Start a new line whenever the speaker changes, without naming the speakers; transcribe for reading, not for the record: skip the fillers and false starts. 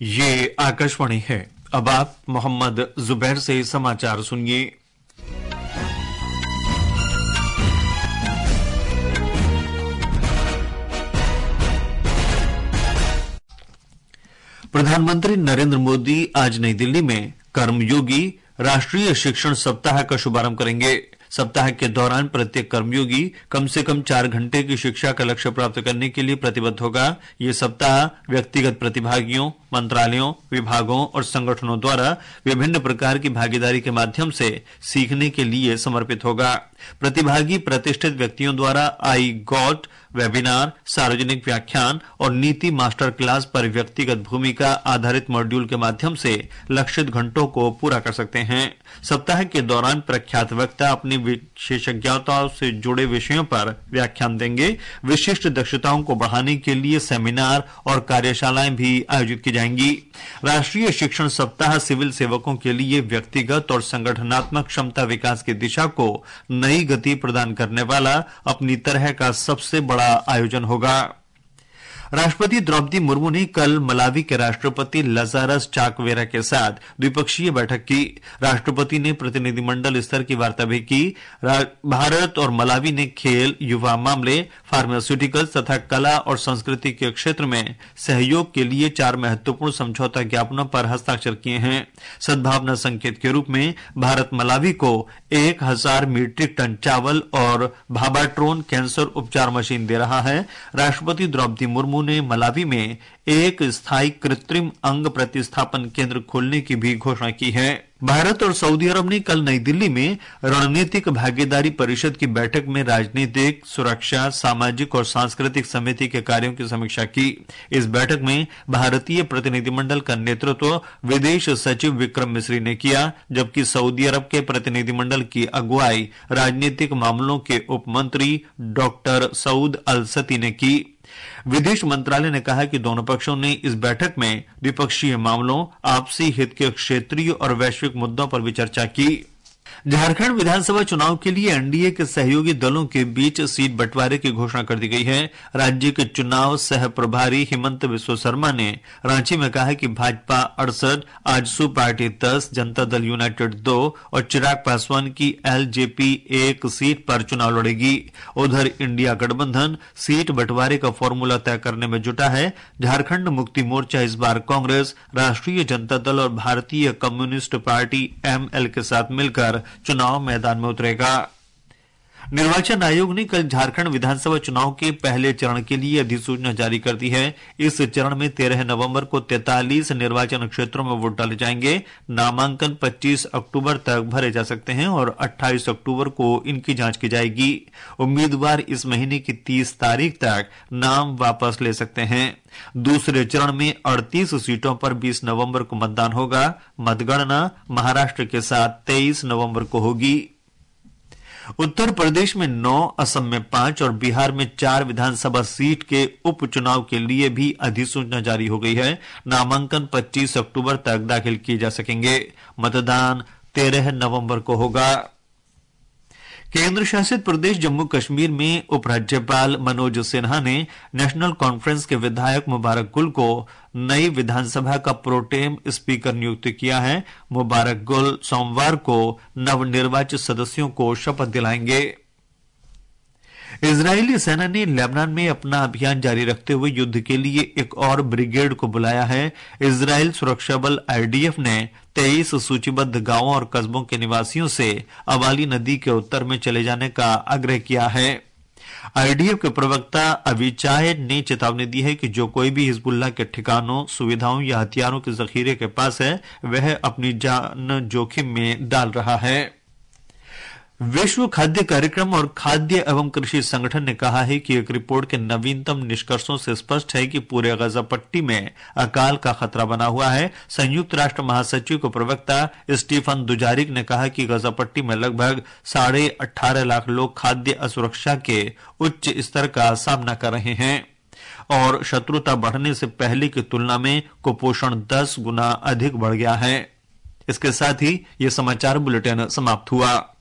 ये आकाशवाणी है। अब आप मोहम्मद जुबैर से समाचार सुनिए। प्रधानमंत्री नरेंद्र मोदी आज नई दिल्ली में कर्मयोगी राष्ट्रीय शिक्षण सप्ताह का शुभारंभ करेंगे। सप्ताह के दौरान प्रत्येक कर्मयोगी कम से कम 4 घंटे की शिक्षा का लक्ष्य प्राप्त करने के लिए प्रतिबद्ध होगा। ये सप्ताह व्यक्तिगत प्रतिभागियों, मंत्रालयों, विभागों और संगठनों द्वारा विभिन्न प्रकार की भागीदारी के माध्यम से सीखने के लिए समर्पित होगा। प्रतिभागी प्रतिष्ठित व्यक्तियों द्वारा iGOT वेबिनार, सार्वजनिक व्याख्यान और नीति मास्टर क्लास पर व्यक्तिगत भूमिका आधारित मॉड्यूल के माध्यम से लक्षित घंटों को पूरा कर सकते हैं। सप्ताह के दौरान प्रख्यात वक्ता अपनी विशेषज्ञताओं से जुड़े विषयों पर व्याख्यान देंगे। विशिष्ट दक्षताओं को बढ़ाने के लिए सेमिनार और कार्यशालाएं भी आयोजित की जाएंगी। राष्ट्रीय शिक्षण सप्ताह सिविल सेवकों के लिए व्यक्तिगत और संगठनात्मक क्षमता विकास की दिशा को नई गति प्रदान करने वाला अपनी तरह का सबसे बड़ा आयोजन होगा। राष्ट्रपति द्रौपदी मुर्मू ने कल मलावी के राष्ट्रपति लजारस चाकवेरा के साथ द्विपक्षीय बैठक की। राष्ट्रपति ने प्रतिनिधिमंडल स्तर की वार्ता भी की। भारत और मलावी ने खेल, युवा मामले, फार्मास्यूटिकल्स तथा कला और संस्कृति के क्षेत्र में सहयोग के लिए 4 महत्वपूर्ण समझौता ज्ञापनों पर हस्ताक्षर किए हैं। सद्भावना संकेत के रूप में भारत मलावी को 1000 मीट्रिक टन चावल और भाबाट्रोन कैंसर उपचार मशीन दे रहा है। राष्ट्रपति द्रौपदी मुर्मू ने मलावी में एक स्थायी कृत्रिम अंग प्रतिस्थापन केंद्र खोलने की भी घोषणा की है। भारत और सऊदी अरब ने कल नई दिल्ली में रणनीतिक भागीदारी परिषद की बैठक में राजनीतिक, सुरक्षा, सामाजिक और सांस्कृतिक समिति के कार्यों की समीक्षा की। इस बैठक में भारतीय प्रतिनिधिमंडल का नेतृत्व विदेश सचिव विक्रम मिस्री ने किया, जबकि सऊदी अरब के प्रतिनिधिमंडल की अगुवाई राजनीतिक मामलों के उप मंत्री डॉक्टर सऊद अल सती ने की। विदेश मंत्रालय ने कहा कि दोनों पक्षों ने इस बैठक में द्विपक्षीय मामलों, आपसी हित के क्षेत्रीय और वैश्विक मुद्दों पर भी चर्चा की। झारखंड विधानसभा चुनाव के लिए एनडीए के सहयोगी दलों के बीच सीट बंटवारे की घोषणा कर दी गई है। राज्य के चुनाव सह प्रभारी हिमंत बिस्वा शर्मा ने रांची में कहा कि भाजपा 68, आजसू पार्टी 10, जनता दल यूनाइटेड 2 और चिराग पासवान की एलजेपी 1 सीट पर चुनाव लड़ेगी। उधर इंडिया गठबंधन सीट बंटवारे का फॉर्मूला तय करने में जुटा है। झारखंड मुक्ति मोर्चा इस बार कांग्रेस, राष्ट्रीय जनता दल और भारतीय कम्युनिस्ट पार्टी एमएल के साथ मिलकर चुनाव मैदान में उतरेगा। निर्वाचन आयोग ने कल झारखंड विधानसभा चुनाव के पहले चरण के लिए अधिसूचना जारी कर दी है। इस चरण में 13 नवंबर को 43 निर्वाचन क्षेत्रों में वोट डाले जाएंगे। नामांकन 25 अक्टूबर तक भरे जा सकते हैं और 28 अक्टूबर को इनकी जांच की जाएगी। उम्मीदवार इस महीने की 30 तारीख तक नाम वापस ले सकते हैं। दूसरे चरण में 38 सीटों पर 20 नवंबर को मतदान होगा। मतगणना महाराष्ट्र के साथ 23 नवंबर को होगी। उत्तर प्रदेश में 9, असम में 5 और बिहार में 4 विधानसभा सीट के उपचुनाव के लिए भी अधिसूचना जारी हो गई है। नामांकन 25 अक्टूबर तक दाखिल किए जा सकेंगे। मतदान 13 नवंबर को होगा। केंद्र शासित प्रदेश जम्मू कश्मीर में उपराज्यपाल मनोज सिन्हा ने नेशनल कॉन्फ्रेंस के विधायक मुबारक गुल को नई विधानसभा का प्रोटेम स्पीकर नियुक्त किया है। मुबारक गुल सोमवार को नवनिर्वाचित सदस्यों को शपथ दिलाएंगे। इजरायली सेना ने लेबनान में अपना अभियान जारी रखते हुए युद्ध के लिए एक और ब्रिगेड को बुलाया है। इजरायल सुरक्षा बल आईडीएफ ने 23 सूचीबद्ध गांवों और कस्बों के निवासियों से अवाली नदी के उत्तर में चले जाने का आग्रह किया है। आईडीएफ के प्रवक्ता अविचाय ने चेतावनी दी है कि जो कोई भी हिजबुल्लाह के ठिकानों, सुविधाओं या हथियारों के जखीरे के पास है, वह अपनी जान जोखिम में डाल रहा है। विश्व खाद्य कार्यक्रम और खाद्य एवं कृषि संगठन ने कहा है कि एक रिपोर्ट के नवीनतम निष्कर्षों से स्पष्ट है कि पूरे गजा पट्टी में अकाल का खतरा बना हुआ है। संयुक्त राष्ट्र महासचिव के प्रवक्ता स्टीफन दुजारिक ने कहा कि गजा पट्टी में लगभग 18.5 लाख लोग खाद्य असुरक्षा के उच्च स्तर का सामना कर रहे हैं और शत्रुता बढ़ने से पहले की तुलना में कुपोषण 10 गुना अधिक बढ़ गया है। इसके साथ ही यह समाचार बुलेटिन समाप्त हुआ।